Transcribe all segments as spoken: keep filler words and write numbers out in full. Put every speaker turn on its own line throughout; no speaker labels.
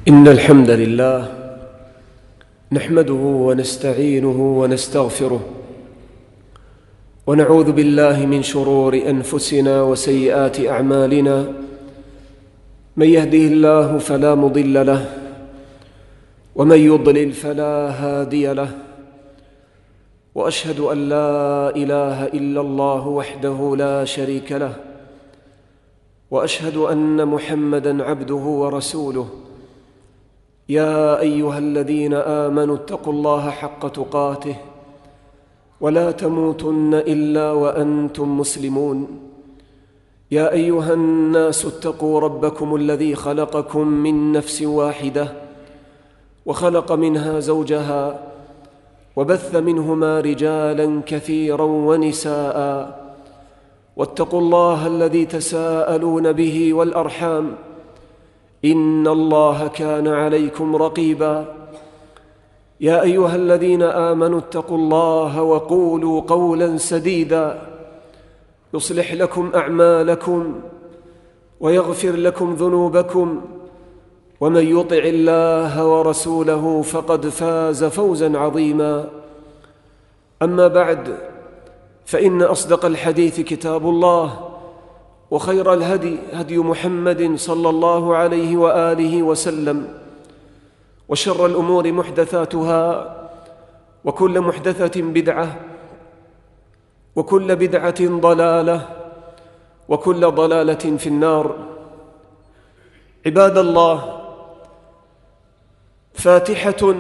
إن الحمد لله نحمده ونستعينه ونستغفره ونعوذ بالله من شرور أنفسنا وسيئات أعمالنا. من يهده الله فلا مضل له ومن يضلل فلا هادي له، وأشهد أن لا إله إلا الله وحده لا شريك له، وأشهد أن محمدًا عبده ورسوله. يا أيها الذين آمنوا اتقوا الله حق تقاته ولا تموتن إلا وأنتم مسلمون. يا أيها الناس اتقوا ربكم الذي خلقكم من نفس واحدة وخلق منها زوجها وبث منهما رجالاً كثيراً ونساء، واتقوا الله الذي تساءلون به والأرحام، إن الله كان عليكم رقيبا. يا أيها الذين آمنوا اتقوا الله وقولوا قولا سديدا يصلح لكم أعمالكم ويغفر لكم ذنوبكم، ومن يطع الله ورسوله فقد فاز فوزا عظيما. أما بعد، فإن أصدق الحديث كتاب الله، وخير الهدي هدي محمد صلى الله عليه وآله وسلم، وشر الأمور محدثاتها، وكل محدثة بدعة، وكل بدعة ضلالة، وكل ضلالة في النار. عباد الله، فاتحة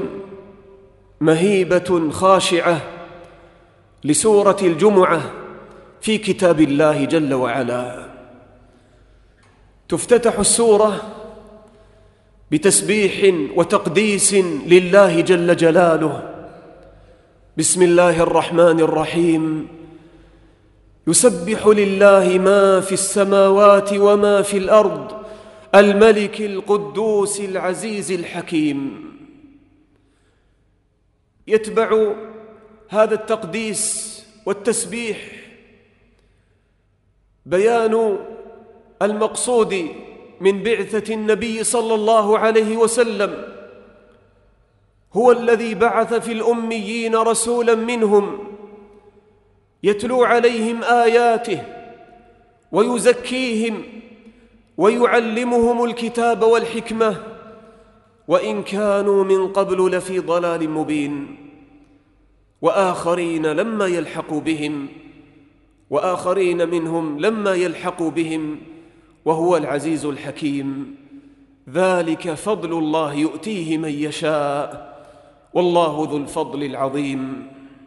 مهيبة خاشعة لسورة الجمعة في كتاب الله جل وعلا. تفتتح السورة بتسبيح وتقديس لله جل جلاله. بسم الله الرحمن الرحيم. يسبح لله ما في السماوات وما في الأرض، الملك القدوس العزيز الحكيم. يتبع هذا التقديس والتسبيح بيان المقصود من بعثة النبي صلى الله عليه وسلم، هو الذي بعث في الأميين رسولا منهم يتلو عليهم آياته ويزكيهم ويعلمهم الكتاب والحكمة، وإن كانوا من قبل لفي ضلال مبين. وآخرين لما يلحقوا بهم وآخرين منهم لما يلحقوا بهم وهو العزيز الحكيم. ذلك فضل الله يؤتيه من يشاء، والله ذو الفضل العظيم.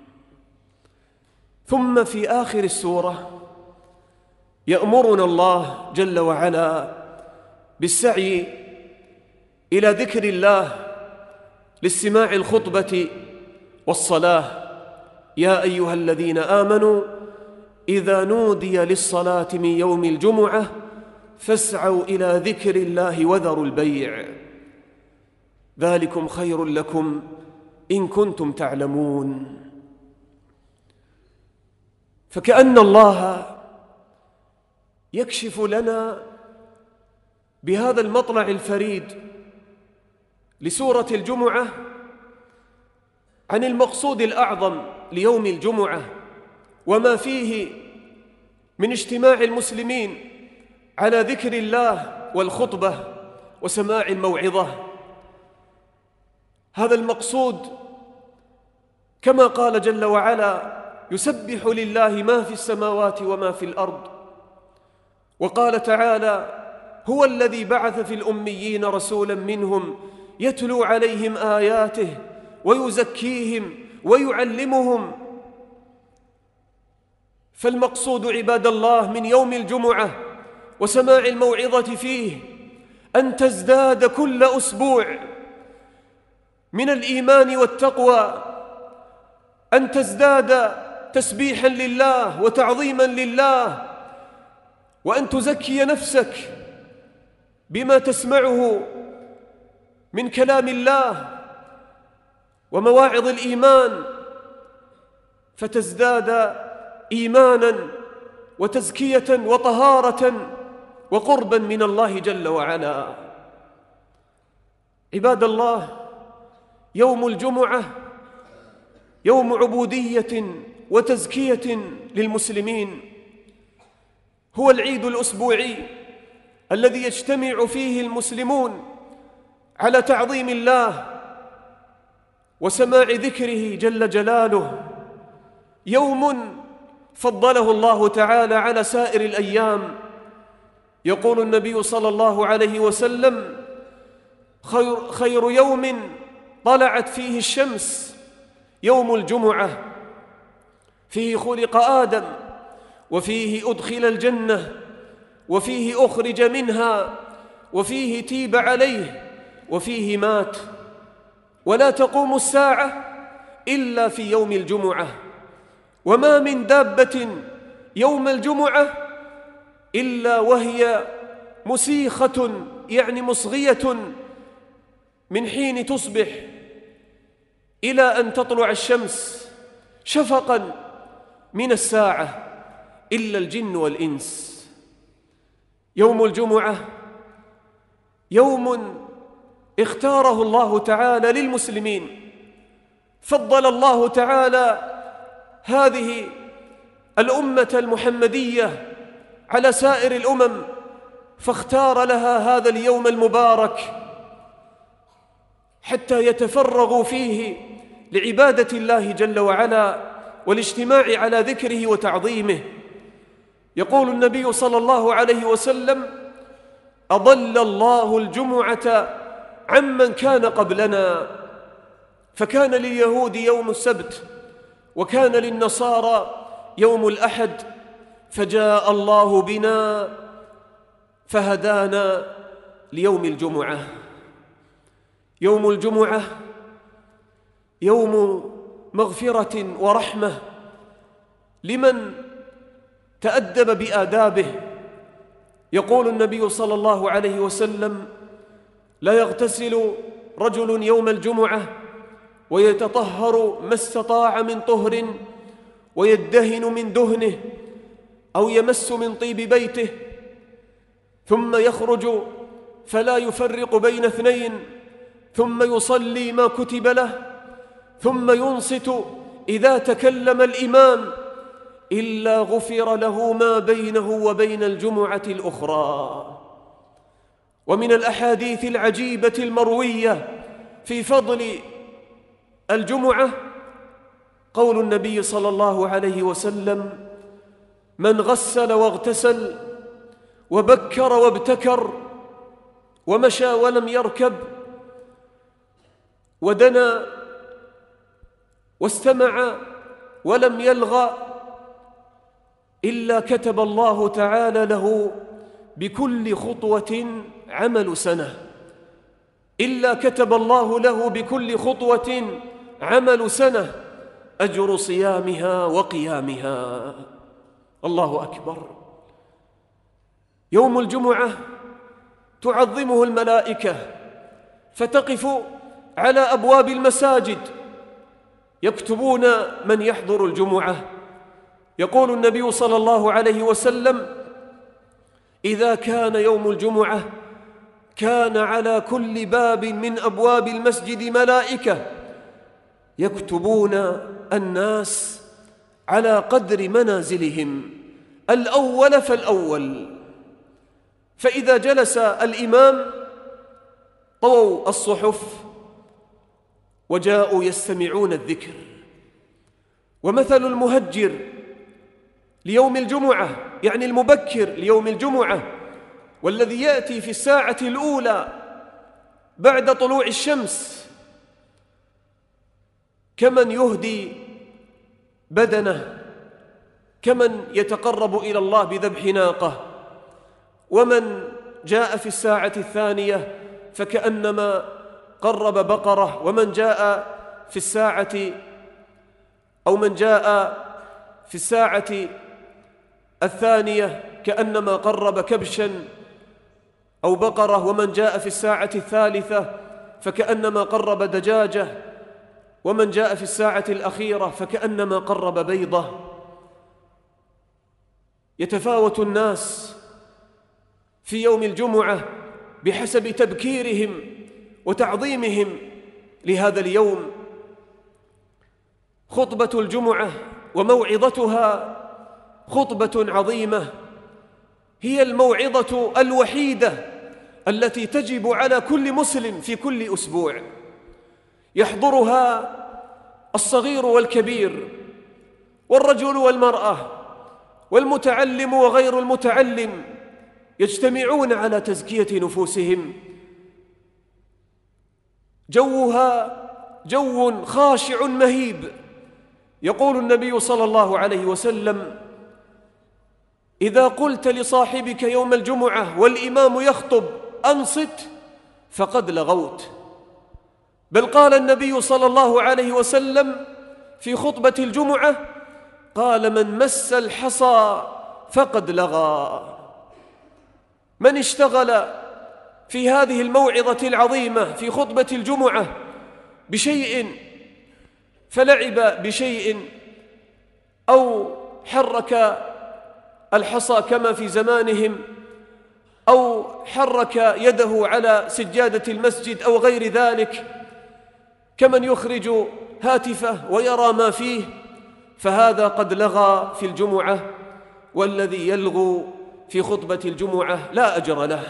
ثم في آخر السورة يأمرنا الله جل وعلا بالسعي إلى ذكر الله لاستماع الخطبة والصلاة. يا أيها الذين آمنوا إذا نودي للصلاة من يوم الجمعة فاسعوا إلى ذكر الله وذروا البيع، ذلكم خير لكم إن كنتم تعلمون. فكأن الله يكشف لنا بهذا المطلع الفريد لسورة الجمعة عن المقصود الأعظم ليوم الجمعة، وما فيه من اجتماع المسلمين على ذكر الله والخطبة وسماع الموعظة. هذا المقصود كما قال جل وعلا: يسبح لله ما في السماوات وما في الأرض. وقال تعالى: هو الذي بعث في الأميين رسولا منهم يتلو عليهم آياته ويزكيهم ويعلمهم. فالمقصود عباد الله من يوم الجمعة وسماع الموعظة فيه أن تزداد كل أسبوع من الإيمان والتقوى، أن تزداد تسبيحا لله وتعظيما لله، وأن تزكي نفسك بما تسمعه من كلام الله ومواعظ الإيمان، فتزداد إيمانا وتزكية وطهارة وقربا من الله جل وعلا. عباد الله، يوم الجمعة يوم عبودية وتزكية للمسلمين، هو العيد الأسبوعي الذي يجتمع فيه المسلمون على تعظيم الله وسماع ذكره جل جلاله، يوم فضله الله تعالى على سائر الأيام. يقول النبي صلى الله عليه وسلم: خير, خير يوم طلعت فيه الشمس يوم الجمعة، فيه خلق آدم، وفيه أدخل الجنة، وفيه أخرج منها، وفيه تيب عليه، وفيه مات، ولا تقوم الساعة إلا في يوم الجمعة، وما من دابة يوم الجمعة إلا وهي مسيخة، يعني مصغية، من حين تصبح إلى أن تطلع الشمس شفقا من الساعة، إلا الجن والإنس. يوم الجمعة يوم اختاره الله تعالى للمسلمين، فضل الله تعالى هذه الأمة المحمدية على سائر الأمم، فاختار لها هذا اليوم المبارك حتى يتفرغوا فيه لعبادة الله جل وعلا والاجتماع على ذكره وتعظيمه. يقول النبي صلى الله عليه وسلم: أضل الله الجمعة عمن كان قبلنا، فكان لليهود يوم السبت، وكان للنصارى يوم الأحد، فجاء الله بنا فهدانا ليوم الجمعة. يوم الجمعة يوم مغفرة ورحمة لمن تأدب بآدابه. يقول النبي صلى الله عليه وسلم: لا يغتسل رجل يوم الجمعة ويتطهر ما استطاع من طهر ويدهن من دهنه أو يمس من طيب بيته، ثم يخرج فلا يفرق بين اثنين، ثم يصلي ما كتب له، ثم ينصت إذا تكلم الإمام، إلا غفر له ما بينه وبين الجمعة الأخرى. ومن الأحاديث العجيبة المروية في فضل الجمعة قول النبي صلى الله عليه وسلم: من غسل واغتسل وبكر وابتكر ومشى ولم يركب ودنا واستمع ولم يلغى، إلا كتب الله تعالى له بكل خطوة عمل سنة، إلا كتب الله له بكل خطوة عمل سنة، أجر صيامها وقيامها. الله أكبر. يوم الجمعة تعظمه الملائكة، فتقف على أبواب المساجد يكتبون من يحضر الجمعة. يقول النبي صلى الله عليه وسلم: إذا كان يوم الجمعة كان على كل باب من أبواب المسجد ملائكة يكتبون الناس على قدر منازلهم، الأول فالأول. فإذا جلس الإمام طووا الصحف وجاءوا يستمعون الذكر. ومثل المهجر ليوم الجمعة، يعني المبكر ليوم الجمعة، والذي يأتي في الساعة الأولى بعد طلوع الشمس، كمن يهدي بدنه، كمن يتقرب إلى الله بذبح ناقة. ومن جاء في الساعة الثانية فكأنما قرب بقرة، ومن جاء في الساعة أو من جاء في الساعة الثانية كأنما قرب كبشا أو بقرة، ومن جاء في الساعة الثالثة فكأنما قرب دجاجة، ومن جاء في الساعة الأخيرة فكأنما قرب بيضة. يتفاوت الناس في يوم الجمعة بحسب تبكيرهم وتعظيمهم لهذا اليوم. خطبة الجمعة وموعظتها خطبة عظيمة، هي الموعظة الوحيدة التي تجب على كل مسلم في كل أسبوع، يحضرها الصغير والكبير والرجل والمرأة والمتعلم وغير المتعلم، يجتمعون على تزكية نفوسهم. جوها جو خاشع مهيب. يقول النبي صلى الله عليه وسلم: إذا قلت لصاحبك يوم الجمعة والإمام يخطب أنصت فقد لغوت. بل قال النبي صلى الله عليه وسلم في خطبة الجمعة: قال: من مس الحصى فقد لغى. من اشتغل في هذه الموعظة العظيمة في خطبة الجمعة بشيء، فلعب بشيء أو حرك الحصى كما في زمانهم، أو حرك يده على سجادة المسجد أو غير ذلك، كمن يخرج هاتفه ويرى ما فيه، فهذا قد لغى في الجمعة، والذي يلغو في خطبة الجمعة لا أجر له.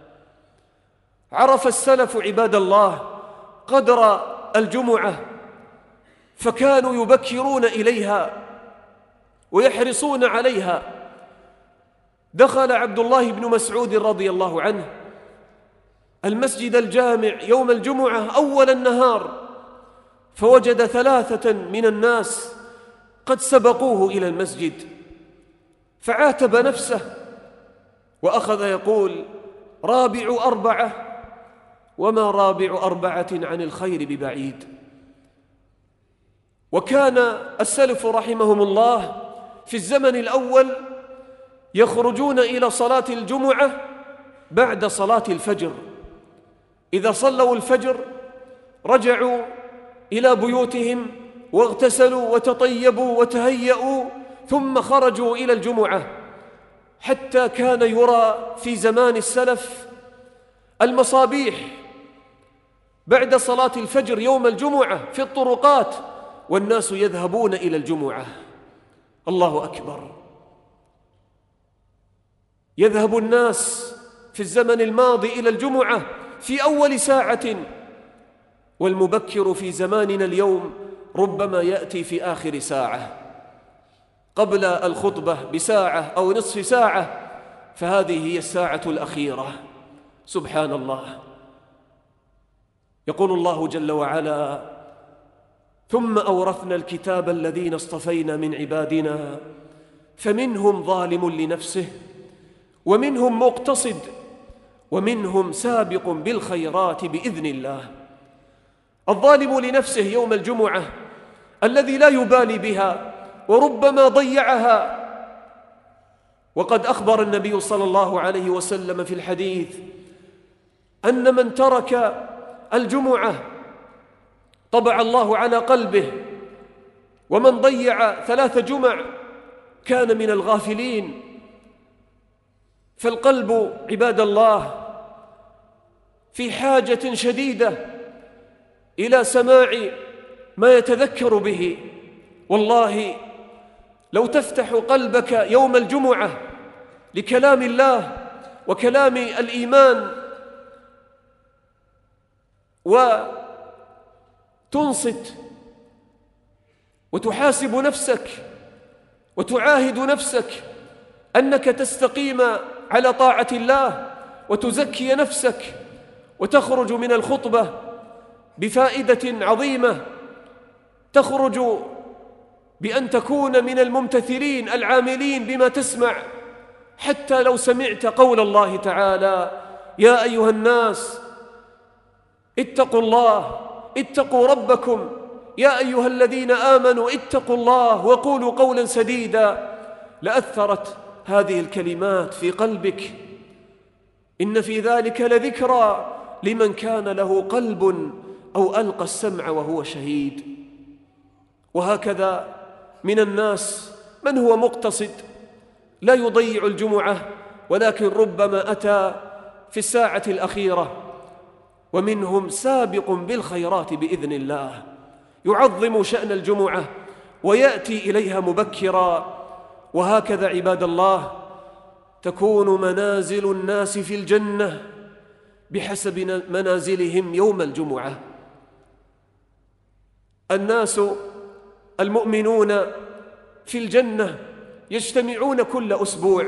عرف السلف عباد الله قدر الجمعة، فكانوا يبكرون إليها ويحرصون عليها. دخل عبد الله بن مسعود رضي الله عنه المسجد الجامع يوم الجمعة أول النهار، فوجد ثلاثة من الناس قد سبقوه إلى المسجد، فعاتب نفسه وأخذ يقول: رابع أربعة، وما رابع أربعة عن الخير ببعيد. وكان السلف رحمهم الله في الزمن الأول يخرجون إلى صلاة الجمعة بعد صلاة الفجر. إذا صلوا الفجر رجعوا إلى بيوتهم واغتسلوا وتطيبوا وتهيأوا، ثم خرجوا إلى الجمعة، حتى كان يرى في زمان السلف المصابيح بعد صلاة الفجر يوم الجمعة في الطرقات، والناس يذهبون إلى الجمعة. الله أكبر. يذهب الناس في الزمن الماضي إلى الجمعة في أول ساعة، والمبكر في زماننا اليوم ربما يأتي في آخر ساعة قبل الخطبة بساعة أو نصف ساعة، فهذه هي الساعة الأخيرة. سبحان الله. يقول الله جل وعلا: ثم أورثنا الكتاب الذين اصطفينا من عبادنا فمنهم ظالم لنفسه ومنهم مقتصد ومنهم سابق بالخيرات بإذن الله. الظالم لنفسه يوم الجمعة الذي لا يبالي بها وربما ضيعها. وقد أخبر النبي صلى الله عليه وسلم في الحديث أن من ترك الجمعة طبع الله على قلبه، ومن ضيع ثلاث جمع كان من الغافلين. فالقلب عباد الله في حاجة شديدة إلى سماع ما يتذكر به. والله لو تفتح قلبك يوم الجمعة لكلام الله وكلام الإيمان وتنصت وتحاسب نفسك وتعاهد نفسك أنك تستقيم على طاعة الله وتزكي نفسك وتخرج من الخطبة بفائدة عظيمة، تخرج بأن تكون من الممتثلين العاملين بما تسمع، حتى لو سمعت قول الله تعالى: يا أيها الناس اتقوا الله اتقوا ربكم يا أيها الذين آمنوا اتقوا الله وقولوا قولا سديدا، لأثرت هذه الكلمات في قلبك. إن في ذلك لذكرى لمن كان له قلب أو ألقى السمع وهو شهيد. وهكذا من الناس من هو مقتصد لا يضيع الجمعة، ولكن ربما أتى في الساعة الأخيرة ومنهم سابق بالخيرات بإذن الله، يعظم شأن الجمعة ويأتي إليها مبكرا. وهكذا عباد الله تكون منازل الناس في الجنة بحسب منازلهم يوم الجمعة. الناس المؤمنون في الجنة يجتمعون كل أسبوع،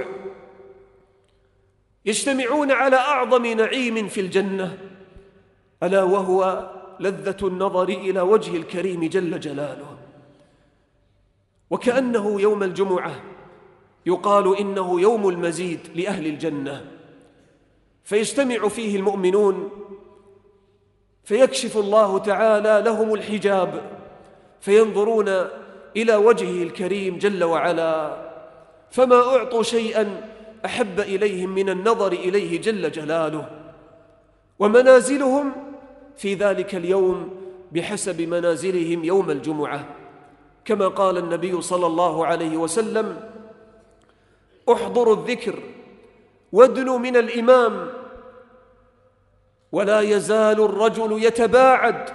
يجتمعون على أعظم نعيم في الجنة، ألا وهو لذة النظر إلى وجه الكريم جل جلاله. وكأنه يوم الجمعة يقال إنه يوم المزيد لأهل الجنة، فيجتمع فيه المؤمنون فيكشف الله تعالى لهم الحجاب فينظرون إلى وجهه الكريم جل وعلا، فما أعطوا شيئا أحب إليهم من النظر إليه جل جلاله. ومنازلهم في ذلك اليوم بحسب منازلهم يوم الجمعة، كما قال النبي صلى الله عليه وسلم: احضروا الذكر وادنوا من الإمام، ولا يزال الرجل يتباعد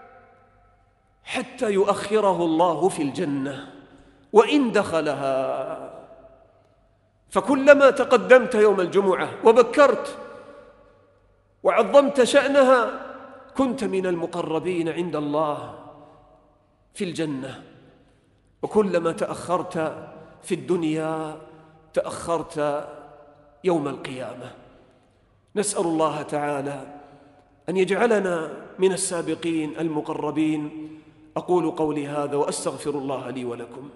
حتى يؤخره الله في الجنة وإن دخلها. فكلما تقدمت يوم الجمعة وبكرت وعظمت شأنها كنت من المقربين عند الله في الجنة، وكلما تأخرت في الدنيا تأخرت يوم القيامة. نسأل الله تعالى أن يجعلنا من السابقين المقربين. أقول قولي هذا وأستغفر الله لي ولكم.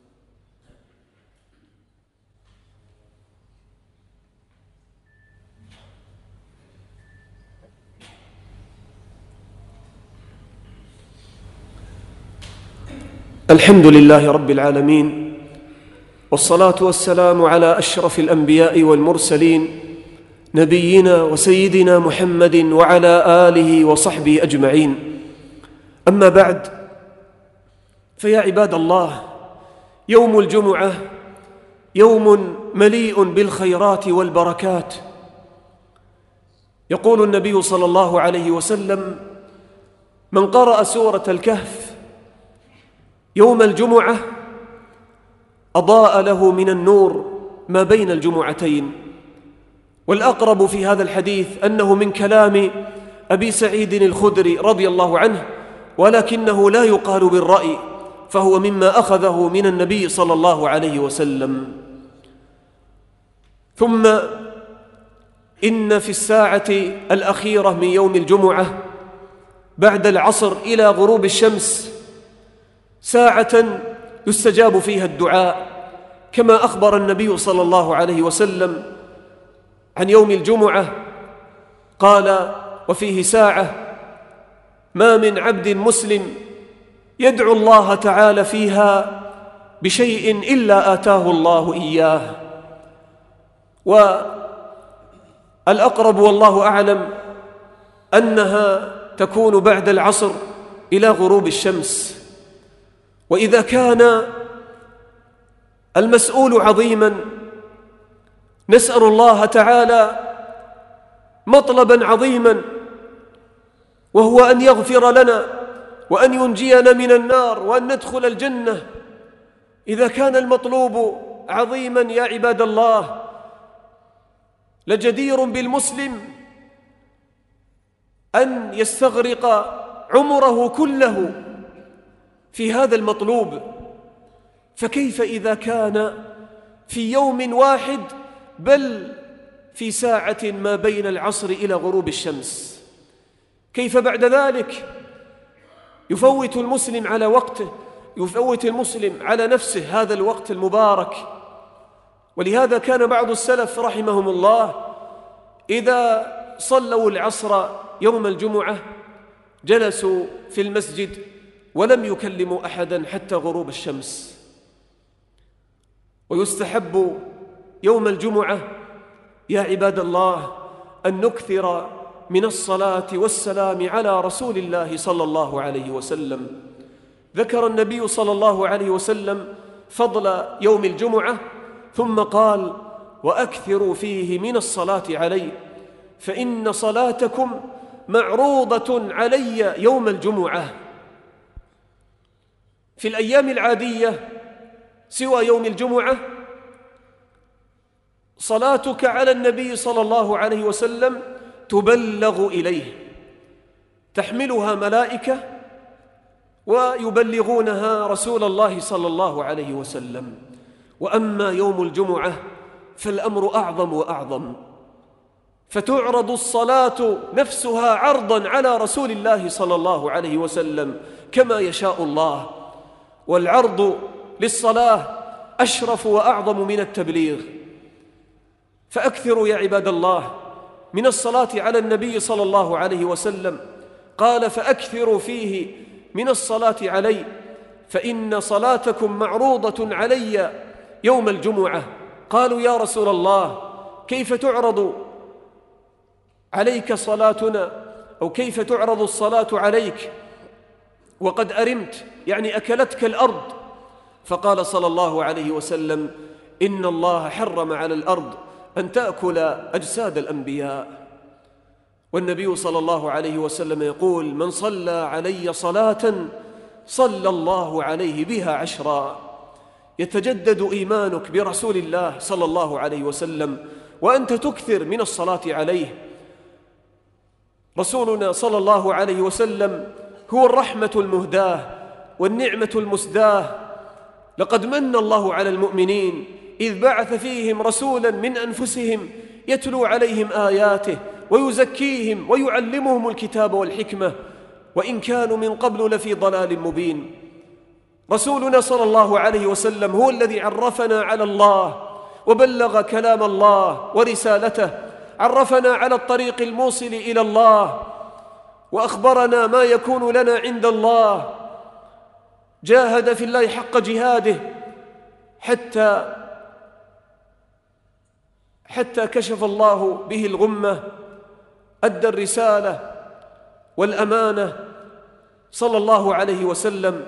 الحمد لله رب العالمين، والصلاة والسلام على أشرف الأنبياء والمرسلين، نبينا وسيدنا محمد وعلى آله وصحبه أجمعين. أما بعد، فيا عباد الله، يوم الجمعة يوم مليء بالخيرات والبركات. يقول النبي صلى الله عليه وسلم: من قرأ سورة الكهف يوم الجمعة أضاء له من النور ما بين الجمعتين. والأقرب في هذا الحديث أنه من كلام أبي سعيد الخدري رضي الله عنه، ولكنه لا يقال بالرأي، فهو مما أخذه من النبي صلى الله عليه وسلم. ثم إن في الساعة الأخيرة من يوم الجمعة بعد العصر إلى غروب الشمس ساعة يستجاب فيها الدعاء، كما أخبر النبي صلى الله عليه وسلم عن يوم الجمعة قال: وفيه ساعة ما من عبد مسلم يدعو الله تعالى فيها بشيء إلا آتاه الله إياه. والأقرب والله أعلم أنها تكون بعد العصر إلى غروب الشمس. وإذا كان المسؤول عظيما نسأل الله تعالى مطلبا عظيما، وهو أن يغفر لنا وأن ينجينا من النار وأن ندخل الجنة. إذا كان المطلوب عظيما يا عباد الله، لجدير بالمسلم أن يستغرق عمره كله في هذا المطلوب، فكيف إذا كان في يوم واحد، بل في ساعة ما بين العصر إلى غروب الشمس؟ كيف بعد ذلك يفوت المسلم على وقته، يفوت المسلم على نفسه هذا الوقت المبارك؟ ولهذا كان بعض السلف رحمهم الله إذا صلوا العصر يوم الجمعة جلسوا في المسجد ولم يكلموا أحدا حتى غروب الشمس. ويستحب يوم الجمعة يا عباد الله أن نكثر من الصلاة والسلام على رسول الله صلى الله عليه وسلم. ذكر النبي صلى الله عليه وسلم فضل يوم الجمعة ثم قال: وأكثروا فيه من الصلاة عليه، فإن صلاتكم معروضة علي يوم الجمعة. في الأيام العادية سوى يوم الجمعة صلاتك على النبي صلى الله عليه وسلم تبلغ إليه، تحملها ملائكة ويبلغونها رسول الله صلى الله عليه وسلم. وأما يوم الجمعة فالأمر أعظم وأعظم، فتعرض الصلاة نفسها عرضا على رسول الله صلى الله عليه وسلم كما يشاء الله، والعرض للصلاة أشرف وأعظم من التبليغ. فأكثروا يا عباد الله من الصلاة على النبي صلى الله عليه وسلم. قال: فأكثروا فيه من الصلاة علي فإن صلاتكم معروضة علي يوم الجمعة. قالوا: يا رسول الله، كيف تعرض عليك صلاتنا، أو كيف تعرض الصلاة عليك وقد أرمت، يعني أكلتك الأرض؟ فقال صلى الله عليه وسلم: إن الله حرم على الأرض أن تأكل أجساد الأنبياء. والنبي صلى الله عليه وسلم يقول: من صلى علي صلاة صلى الله عليه بها عشرا. يتجدد إيمانك برسول الله صلى الله عليه وسلم وأنت تكثر من الصلاة عليه. رسولنا صلى الله عليه وسلم هو الرحمة المهداة والنعمة المسداة. لقد من الله على المؤمنين إذ بعث فيهم رسولا من أنفسهم يتلو عليهم آياته ويزكيهم ويعلمهم الكتاب والحكمة، وإن كانوا من قبل لفي ضلال مبين. رسولنا صلى الله عليه وسلم هو الذي عرفنا على الله وبلغ كلام الله ورسالته، عرفنا على الطريق الموصل إلى الله، وأخبرنا ما يكون لنا عند الله. جاهد في الله حق جهاده حتى حتى كشف الله به الغمة، أدى الرسالة والأمانة صلى الله عليه وسلم.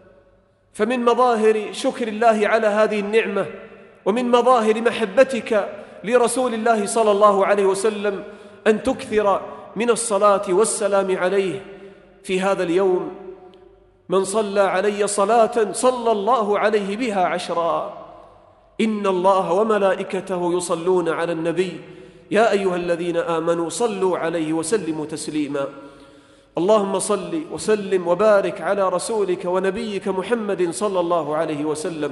فمن مظاهر شكر الله على هذه النعمة ومن مظاهر محبتك لرسول الله صلى الله عليه وسلم أن تكثر من الصلاة والسلام عليه في هذا اليوم. من صلى علي صلاة صلى الله عليه بها عشرا. إن الله وملائكته يصلون على النبي يا أيها الذين آمنوا صلوا عليه وسلموا تسليما. اللهم صل وسلم وبارك على رسولك ونبيك محمد صلى الله عليه وسلم.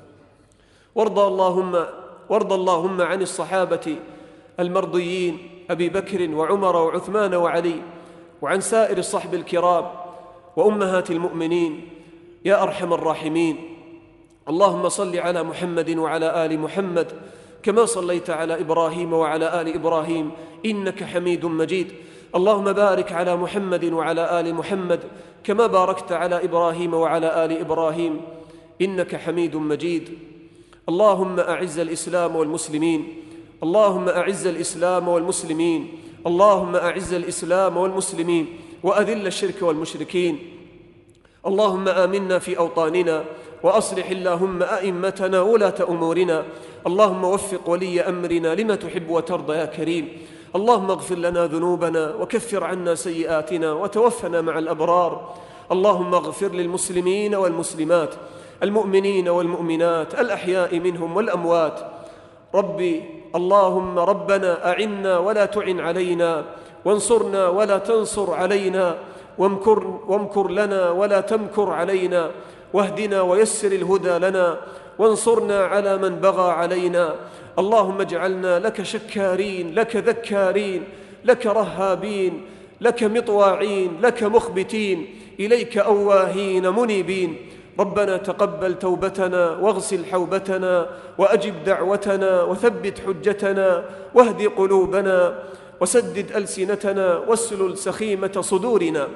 وارض اللهم وارض اللهم عن الصحابة المرضيين أبي بكر وعمر وعثمان وعلي، وعن سائر الصحب الكرام وأمهات المؤمنين يا أرحم الراحمين. اللهم صل على محمد وعلى آل محمد كما صليت على إبراهيم وعلى آل إبراهيم إنك حميد مجيد. اللهم بارك على محمد وعلى آل محمد كما باركت على إبراهيم وعلى آل إبراهيم إنك حميد مجيد. اللهم أعز الإسلام والمسلمين اللهم أعز الإسلام والمسلمين اللهم أعز الإسلام والمسلمين وأذل الشرك والمشركين. اللهم آمنا في أوطاننا وأصلح اللهم أئمتنا ولاة أمورنا. اللهم وفق ولي أمرنا لما تحب وترضى يا كريم. اللهم اغفر لنا ذنوبنا وكفر عنا سيئاتنا وتوفنا مع الأبرار. اللهم اغفر للمسلمين والمسلمات المؤمنين والمؤمنات الأحياء منهم والأموات. ربي اللهم ربنا أعنا ولا تعن علينا، وانصرنا ولا تنصر علينا، وامكر, وامكر لنا ولا تمكر علينا، واهدنا ويسر الهدى لنا، وانصرنا على من بغى علينا. اللهم اجعلنا لك شكارين، لك ذكارين، لك رهابين، لك مطواعين، لك مخبتين، إليك أواهين منيبين. ربنا تقبل توبتنا واغسل حوبتنا وأجب دعوتنا وثبت حجتنا واهد قلوبنا وسدد ألسنتنا واسلل سخيمة صدورنا.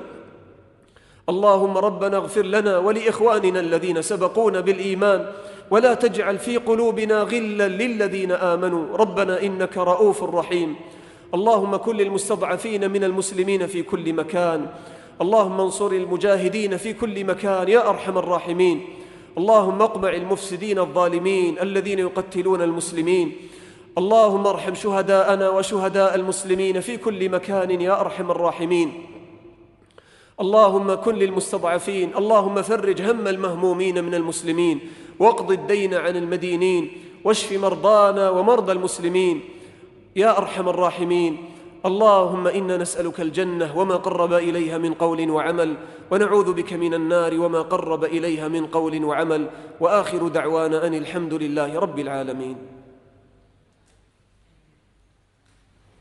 اللهم ربنا اغفر لنا ولإخواننا الذين سبقونا بالإيمان ولا تجعل في قلوبنا غلا للذين آمنوا. ربنا إنك رؤوف رحيم. اللهم كن للمستضعفين من المسلمين في كل مكان. اللهم انصر المجاهدين في كل مكان يا أرحم الراحمين. اللهم اقمع المفسدين الظالمين الذين يقتلون المسلمين. اللهم ارحم شهداءنا وشهداء المسلمين في كل مكان يا أرحم الراحمين. اللهم كن للمستضعفين، اللهم فرج هم المهمومين من المسلمين، واقض الدين عن المدينين، واشف مرضانا ومرضى المسلمين يا أرحم الراحمين. اللهم إنا نسألك الجنة وما قرب إليها من قول وعمل، ونعوذ بك من النار وما قرب إليها من قول وعمل. وآخر دعوانا أن الحمد لله رب العالمين.